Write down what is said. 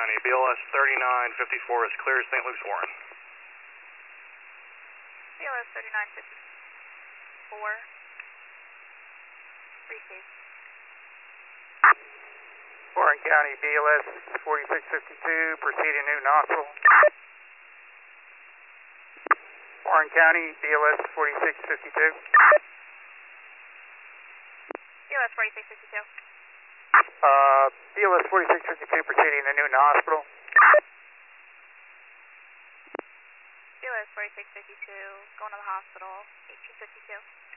County. BLS 3954 is clear as St. Luke's Warren. BLS 3954. Receive. Warren County, BLS 4652, proceeding Newton Hospital. Warren County, BLS 4652. BLS 4652. BLS 4652, proceeding to Newton Hospital. BLS 4652, going to the hospital, 1852.